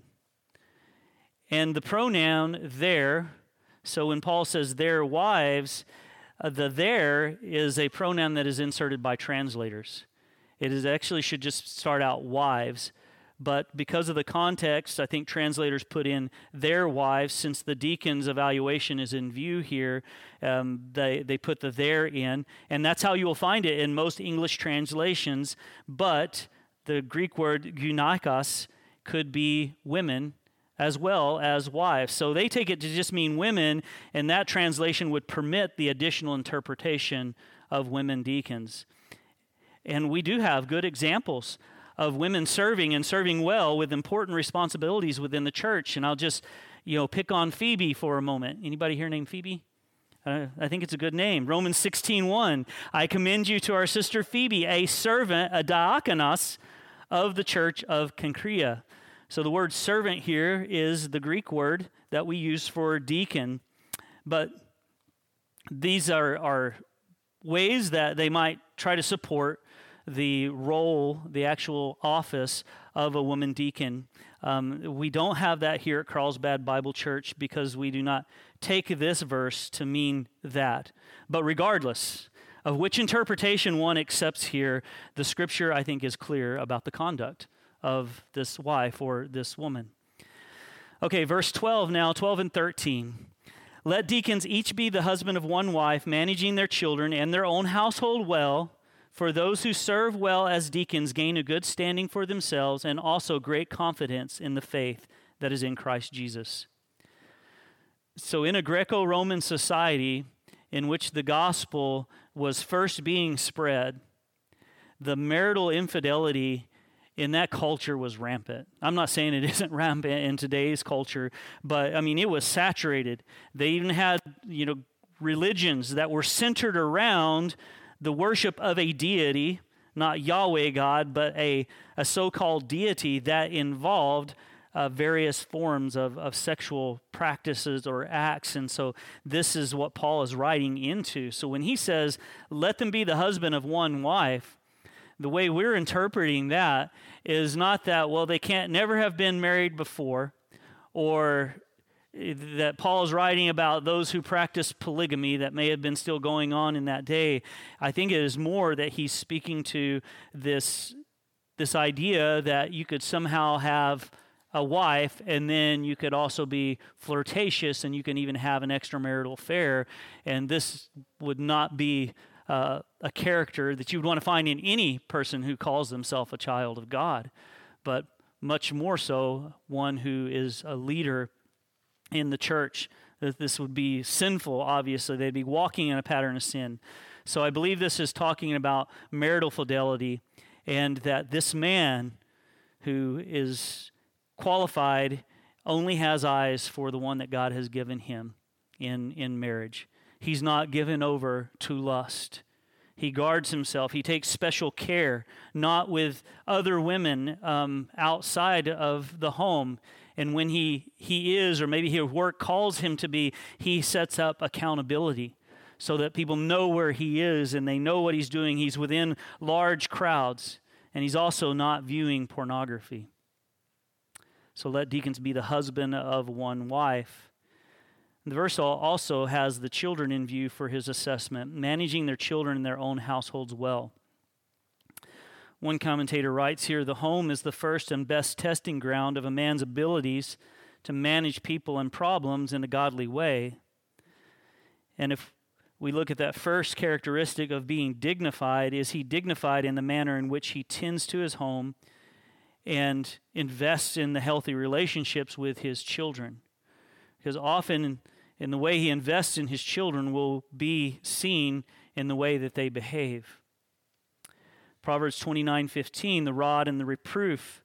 [SPEAKER 1] And the pronoun their, so when Paul says their wives, the their is a pronoun that is inserted by translators. It is actually should just start out wives. But because of the context, I think translators put in their wives, since the deacon's evaluation is in view here, they put the their in. And that's how you will find it in most English translations. But the Greek word gynaikos could be women as well as wives. So they take it to just mean women, and that translation would permit the additional interpretation of women deacons. And we do have good examples of women serving and serving well with important responsibilities within the church. And I'll just, pick on Phoebe for a moment. Anybody here named Phoebe? I think it's a good name. Romans 16:1. I commend you to our sister Phoebe, a servant, a diakonos of the church of Cenchrea. So the word servant here is the Greek word that we use for deacon. But these are ways that they might try to support the role, the actual office of a woman deacon. We don't have that here at Carlsbad Bible Church because we do not take this verse to mean that. But regardless of which interpretation one accepts here, the scripture, I think, is clear about the conduct of this wife or this woman. Okay, verse 12 now, 12 and 13. Let deacons each be the husband of one wife, managing their children and their own household well. For those who serve well as deacons gain a good standing for themselves and also great confidence in the faith that is in Christ Jesus. So in a Greco-Roman society in which the gospel was first being spread, the marital infidelity in that culture was rampant. I'm not saying it isn't rampant in today's culture, but it was saturated. They even had, religions that were centered around the worship of a deity, not Yahweh God, but a so-called deity that involved various forms of sexual practices or acts. And so this is what Paul is writing into. So when he says, let them be the husband of one wife, the way we're interpreting that is not that, they can't never have been married before, or that Paul is writing about those who practice polygamy that may have been still going on in that day. I think it is more that he's speaking to this idea that you could somehow have a wife and then you could also be flirtatious and you can even have an extramarital affair. And this would not be a character that you would want to find in any person who calls themselves a child of God, but much more so one who is a leader in the church. that this would be sinful, obviously. They'd be walking in a pattern of sin. So I believe this is talking about marital fidelity, and that this man who is qualified only has eyes for the one that God has given him in marriage. He's not given over to lust. He guards himself. He takes special care, not with other women outside of the home. And when he is, or maybe his work calls him to be, he sets up accountability so that people know where he is and they know what he's doing. He's within large crowds, and he's also not viewing pornography. So let deacons be the husband of one wife. The verse also has the children in view for his assessment, managing their children in their own households well. One commentator writes here, the home is the first and best testing ground of a man's abilities to manage people and problems in a godly way. And if we look at that first characteristic of being dignified, is he dignified in the manner in which he tends to his home and invests in the healthy relationships with his children? Because often in the way he invests in his children will be seen in the way that they behave. Proverbs 29:15, the rod and reproof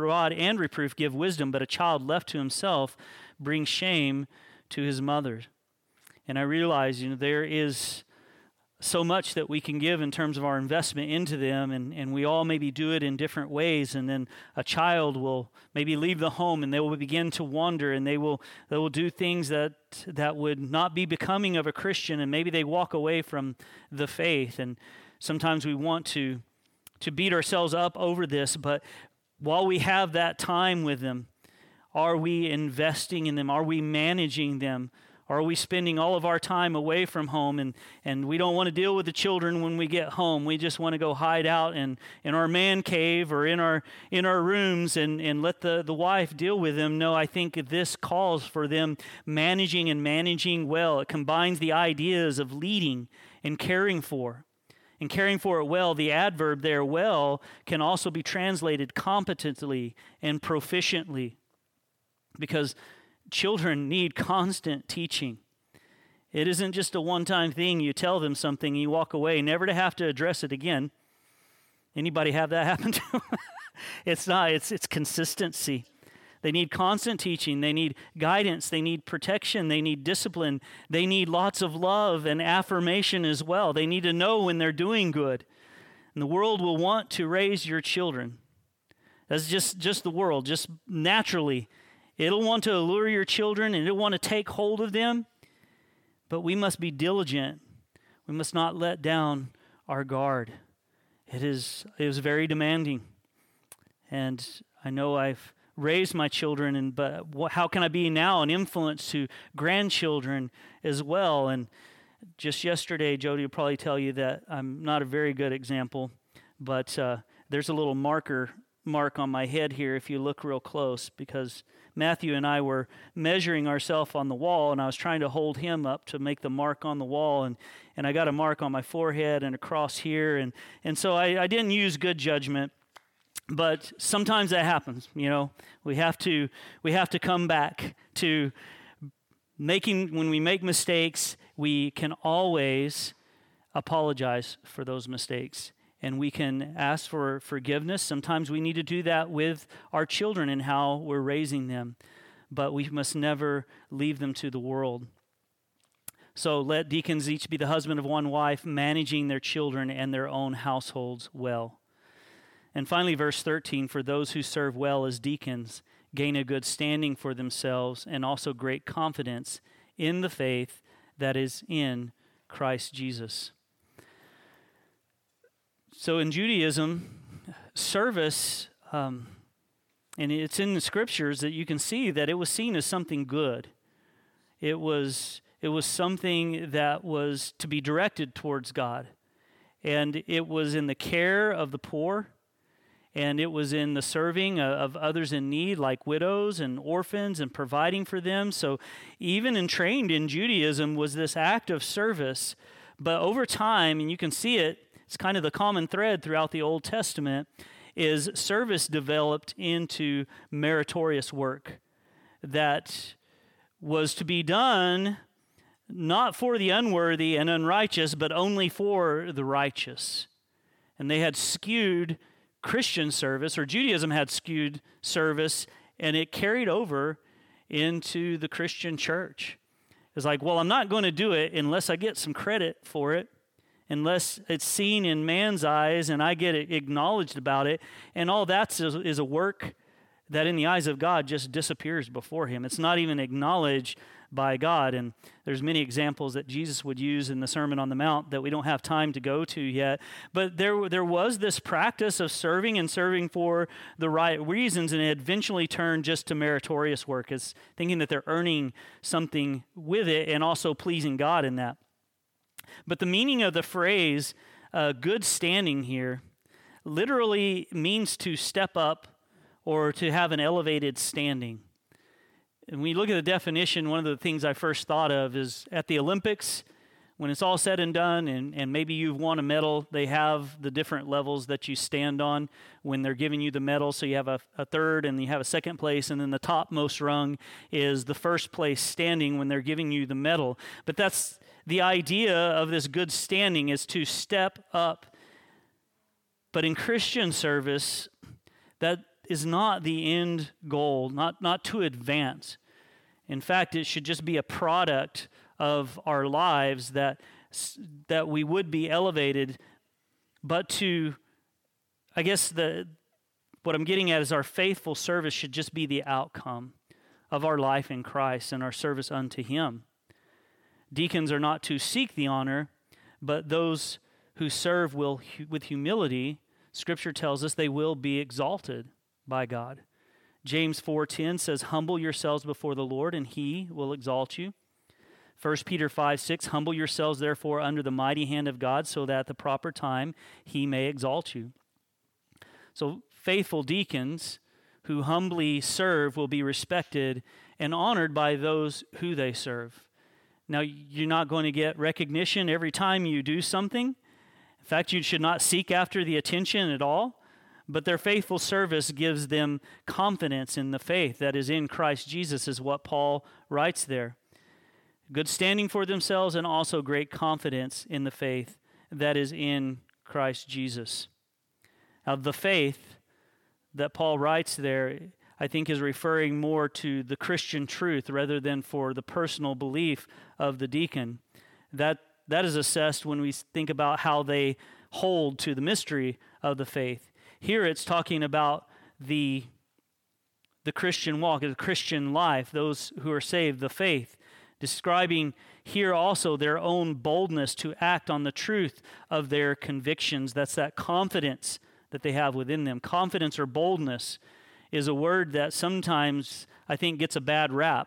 [SPEAKER 1] give wisdom, but a child left to himself brings shame to his mother. And I realize, there is so much that we can give in terms of our investment into them, and we all maybe do it in different ways, and then a child will maybe leave the home and they will begin to wander, and they will do things that would not be becoming of a Christian, and maybe they walk away from the faith. And sometimes we want to beat ourselves up over this, but while we have that time with them, are we investing in them? Are we managing them? Are we spending all of our time away from home, and we don't want to deal with the children when we get home? We just want to go hide out in our man cave or in our rooms and let the wife deal with them. No, I think this calls for them managing well. It combines the ideas of leading and caring for. And caring for it well, the adverb there, well, can also be translated competently and proficiently, because children need constant teaching. It isn't just a one-time thing. You tell them something, you walk away, never to have to address it again. Anybody have that happen to them? It's not. It's consistency. They need constant teaching. They need guidance. They need protection. They need discipline. They need lots of love and affirmation as well. They need to know when they're doing good. And the world will want to raise your children. That's just the world, just naturally. It'll want to allure your children, and it'll want to take hold of them. But we must be diligent. We must not let down our guard. It is very demanding. And I know I've raised my children, but how can I be now an influence to grandchildren as well? And just yesterday, Jody will probably tell you that I'm not a very good example, but there's a little mark on my head here if you look real close, because Matthew and I were measuring ourselves on the wall, and I was trying to hold him up to make the mark on the wall, and I got a mark on my forehead and across here, and so I didn't use good judgment. But sometimes that happens, We have to come back to when we make mistakes, we can always apologize for those mistakes. And we can ask for forgiveness. Sometimes we need to do that with our children and how we're raising them. But we must never leave them to the world. So let deacons each be the husband of one wife, managing their children and their own households well. And finally, verse 13, for those who serve well as deacons gain a good standing for themselves and also great confidence in the faith that is in Christ Jesus. So in Judaism, service, and it's in the scriptures that you can see that it was seen as something good. It was something that was to be directed towards God. And it was in the care of the poor. And it was in the serving of others in need, like widows and orphans, and providing for them. So even trained in Judaism was this act of service. But over time, and you can see it, it's kind of the common thread throughout the Old Testament, is service developed into meritorious work that was to be done not for the unworthy and unrighteous, but only for the righteous. And they had skewed Christian service, or Judaism had skewed service, and it carried over into the Christian church. It's like, well, I'm not going to do it unless I get some credit for it, unless it's seen in man's eyes and I get acknowledged about it. And all that is a work that in the eyes of God just disappears before him. It's not even acknowledged by God. And there's many examples that Jesus would use in the Sermon on the Mount that we don't have time to go to yet. But there was this practice of serving and serving for the right reasons, and it eventually turned just to meritorious work, as thinking that they're earning something with it and also pleasing God in that. But the meaning of the phrase good standing here literally means to step up or to have an elevated standing. And when you look at the definition, one of the things I first thought of is at the Olympics, when it's all said and done, and maybe you've won a medal, they have the different levels that you stand on when they're giving you the medal. So you have a third, and you have a second place, and then the topmost rung is the first place standing when they're giving you the medal. But that's the idea of this good standing, is to step up. But in Christian service, that is not the end goal, not to advance. In fact, it should just be a product of our lives that we would be elevated, but I guess what I'm getting at is our faithful service should just be the outcome of our life in Christ and our service unto him. Deacons are not to seek the honor, but those who serve will, with humility, Scripture tells us, they will be exalted by God. James 4:10 says, humble yourselves before the Lord, and he will exalt you. 1 Peter 5:6, humble yourselves therefore under the mighty hand of God, so that at the proper time he may exalt you. So faithful deacons who humbly serve will be respected and honored by those who they serve. Now, you're not going to get recognition every time you do something. In fact, you should not seek after the attention at all. But their faithful service gives them confidence in the faith that is in Christ Jesus, is what Paul writes there. Good standing for themselves, and also great confidence in the faith that is in Christ Jesus. Now, the faith that Paul writes there, I think, is referring more to the Christian truth rather than for the personal belief of the deacon. That is assessed when we think about how they hold to the mystery of the faith. Here it's talking about the Christian walk, the Christian life, those who are saved, the faith, describing here also their own boldness to act on the truth of their convictions. That's that confidence that they have within them. Confidence or boldness is a word that sometimes I think gets a bad rap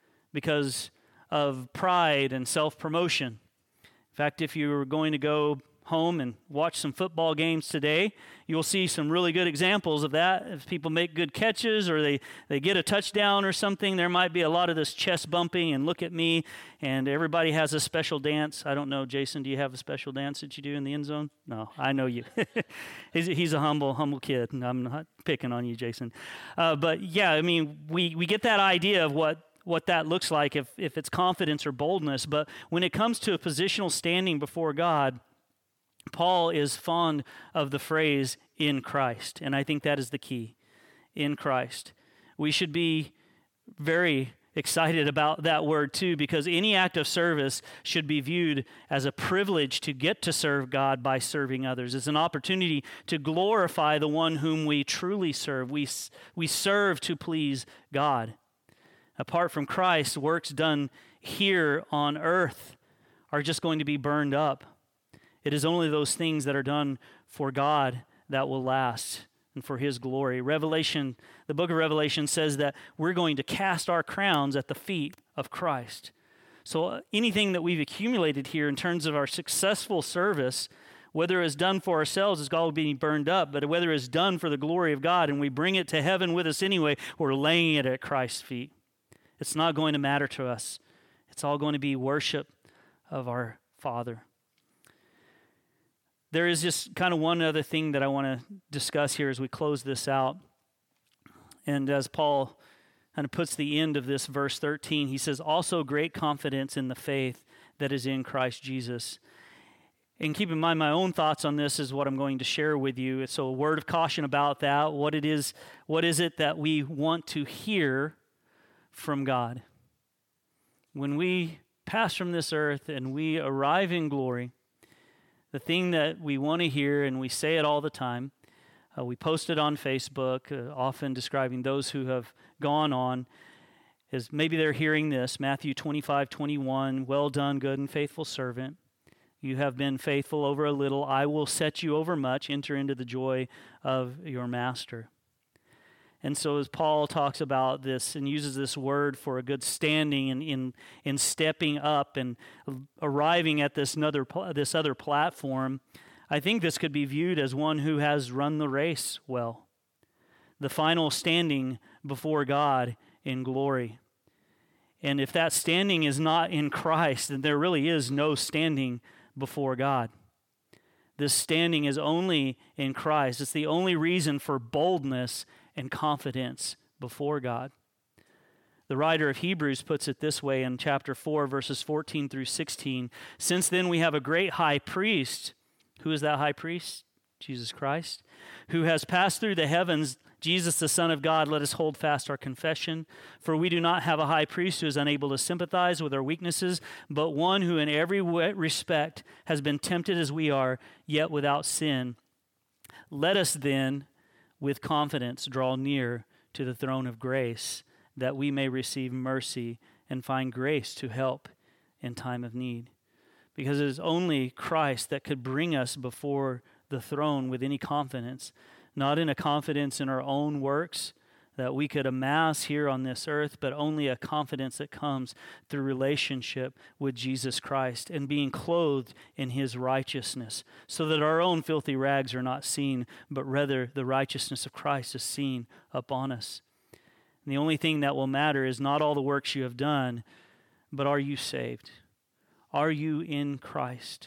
[SPEAKER 1] because of pride and self-promotion. In fact, if you were going to go home and watch some football games today, you'll see some really good examples of that. If people make good catches or they get a touchdown or something, there might be a lot of this chest bumping and look at me, and everybody has a special dance. I don't know, Jason, do you have a special dance that you do in the end zone? No, I know you. He's a humble kid, and I'm not picking on you, Jason. But yeah, I mean, we get that idea of what that looks like if it's confidence or boldness. But when it comes to a positional standing before God, Paul is fond of the phrase, in Christ, and I think that is the key, in Christ. We should be very excited about that word too, because any act of service should be viewed as a privilege to get to serve God by serving others. It's an opportunity to glorify the one whom we truly serve. We serve to please God. Apart from Christ, works done here on earth are just going to be burned up. It is only those things that are done for God that will last and for his glory. The book of Revelation says that we're going to cast our crowns at the feet of Christ. So anything that we've accumulated here in terms of our successful service, whether it's done for ourselves, it's all being burned up, but whether it's done for the glory of God and we bring it to heaven with us anyway, we're laying it at Christ's feet. It's not going to matter to us. It's all going to be worship of our Father. There is just kind of one other thing that I want to discuss here as we close this out. And as Paul kind of puts the end of this verse 13. He says, also great confidence in the faith that is in Christ Jesus. And keep in mind, my own thoughts on this is what I'm going to share with you. So a word of caution about that. What is it that we want to hear from God? When we pass from this earth and we arrive in glory, the thing that we want to hear, and we say it all the time, we post it on Facebook, often describing those who have gone on, is maybe they're hearing this, Matthew 25:21, well done, good and faithful servant. You have been faithful over a little. I will set you over much. Enter into the joy of your master. And so as Paul talks about this and uses this word for a good standing in stepping up and arriving at this other platform, I think this could be viewed as one who has run the race well. The final standing before God in glory. And if that standing is not in Christ, then there really is no standing before God. This standing is only in Christ. It's the only reason for boldness and confidence before God. The writer of Hebrews puts it this way in chapter 4, verses 14 through 16. Since then we have a great high priest. Who is that high priest? Jesus Christ. Who has passed through the heavens, Jesus, the Son of God. Let us hold fast our confession. For we do not have a high priest who is unable to sympathize with our weaknesses, but one who in every respect has been tempted as we are, yet without sin. Let us then, with confidence, draw near to the throne of grace, that we may receive mercy and find grace to help in time of need. Because it is only Christ that could bring us before the throne with any confidence, not in a confidence in our own works that we could amass here on this earth, but only a confidence that comes through relationship with Jesus Christ and being clothed in his righteousness, so that our own filthy rags are not seen, but rather the righteousness of Christ is seen upon us. And the only thing that will matter is not all the works you have done, but are you saved? Are you in Christ?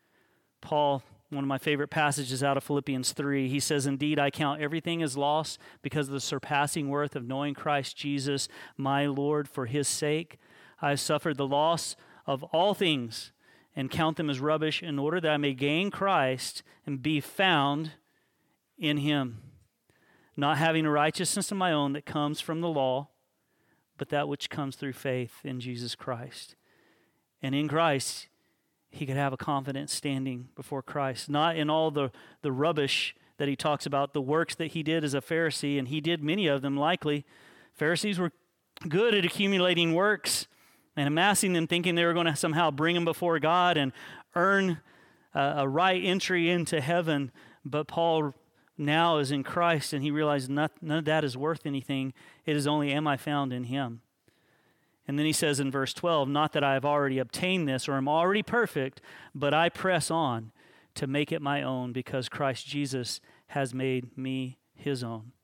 [SPEAKER 1] Paul, one of my favorite passages out of Philippians 3, he says, indeed, I count everything as loss because of the surpassing worth of knowing Christ Jesus, my Lord. For his sake, I have suffered the loss of all things and count them as rubbish in order that I may gain Christ and be found in him, not having a righteousness of my own that comes from the law, but that which comes through faith in Jesus Christ. And in Christ, he could have a confident standing before Christ, not in all the rubbish that he talks about, the works that he did as a Pharisee, and he did many of them likely. Pharisees were good at accumulating works and amassing them, thinking they were going to somehow bring them before God and earn a right entry into heaven. But Paul now is in Christ, and he realized none of that is worth anything. It is only, am I found in him? And then he says in verse 12, not that I have already obtained this or am already perfect, but I press on to make it my own because Christ Jesus has made me his own.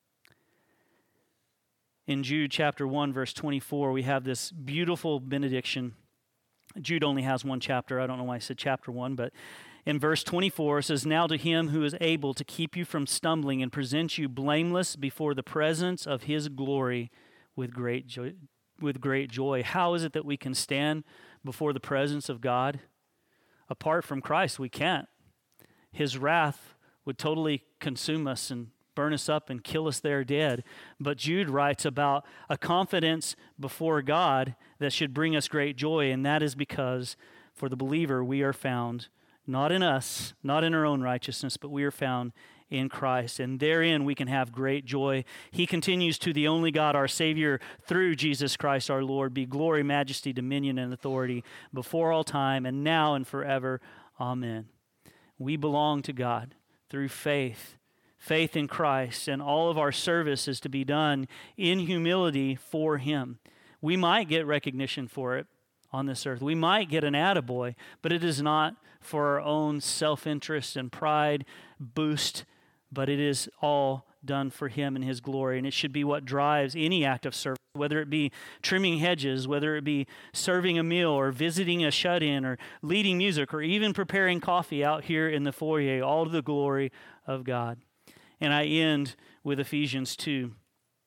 [SPEAKER 1] In Jude chapter 1, verse 24, we have this beautiful benediction. Jude only has one chapter. I don't know why I said chapter 1, but in verse 24, it says, now to him who is able to keep you from stumbling and present you blameless before the presence of his glory with great joy. How is it that we can stand before the presence of God? Apart from Christ, we can't. His wrath would totally consume us and burn us up and kill us there dead. But Jude writes about a confidence before God that should bring us great joy, and that is because for the believer we are found not in us, not in our own righteousness, but we are found in Christ, and therein we can have great joy. He continues, to the only God, our Savior, through Jesus Christ our Lord, be glory, majesty, dominion, and authority before all time, and now and forever. Amen. We belong to God through faith in Christ, and all of our service is to be done in humility for him. We might get recognition for it on this earth. We might get an attaboy, but it is not for our own self-interest and pride boost, but it is all done for him and his glory. And it should be what drives any act of service, whether it be trimming hedges, whether it be serving a meal or visiting a shut-in or leading music or even preparing coffee out here in the foyer, all to the glory of God. And I end with Ephesians 2,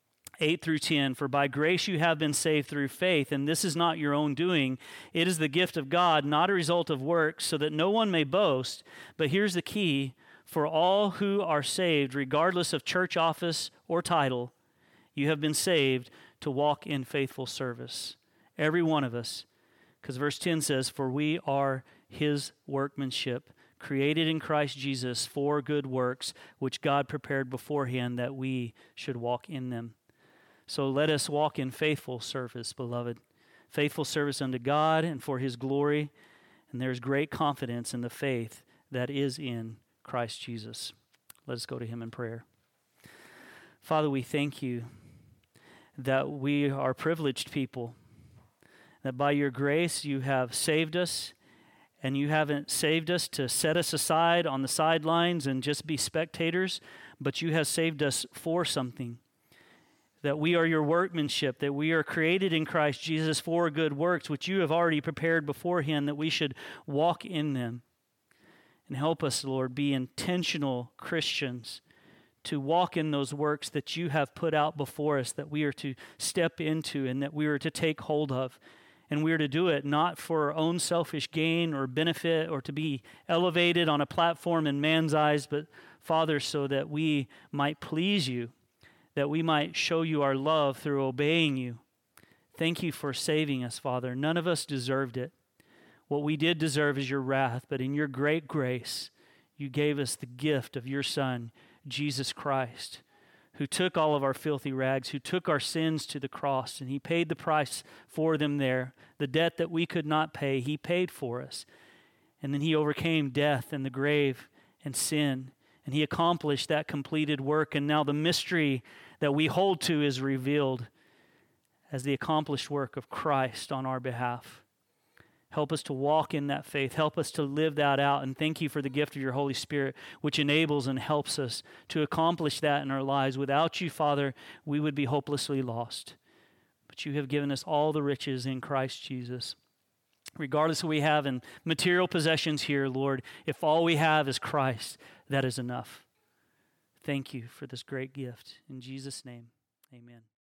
[SPEAKER 1] 8 through 10, for by grace you have been saved through faith, and this is not your own doing. It is the gift of God, not a result of works, so that no one may boast. But here's the key: for all who are saved, regardless of church office or title, you have been saved to walk in faithful service. Every one of us. Because verse 10 says, for we are his workmanship, created in Christ Jesus for good works, which God prepared beforehand that we should walk in them. So let us walk in faithful service, beloved. Faithful service unto God and for his glory. And there's great confidence in the faith that is in Christ Jesus. Let us go to him in prayer. Father, we thank you that we are privileged people, that by your grace you have saved us, and you haven't saved us to set us aside on the sidelines and just be spectators, but you have saved us for something. That we are your workmanship, that we are created in Christ Jesus for good works, which you have already prepared beforehand, that we should walk in them. And help us, Lord, be intentional Christians to walk in those works that you have put out before us, that we are to step into and that we are to take hold of. And we are to do it not for our own selfish gain or benefit or to be elevated on a platform in man's eyes, but, Father, so that we might please you, that we might show you our love through obeying you. Thank you for saving us, Father. None of us deserved it. What we did deserve is your wrath, but in your great grace, you gave us the gift of your Son, Jesus Christ, who took all of our filthy rags, who took our sins to the cross, and he paid the price for them there. The debt that we could not pay, he paid for us. And then he overcame death and the grave and sin, and he accomplished that completed work. And now the mystery that we hold to is revealed as the accomplished work of Christ on our behalf. Help us to walk in that faith. Help us to live that out. And thank you for the gift of your Holy Spirit, which enables and helps us to accomplish that in our lives. Without you, Father, we would be hopelessly lost. But you have given us all the riches in Christ Jesus. Regardless of what we have in material possessions here, Lord, if all we have is Christ, that is enough. Thank you for this great gift. In Jesus' name, amen.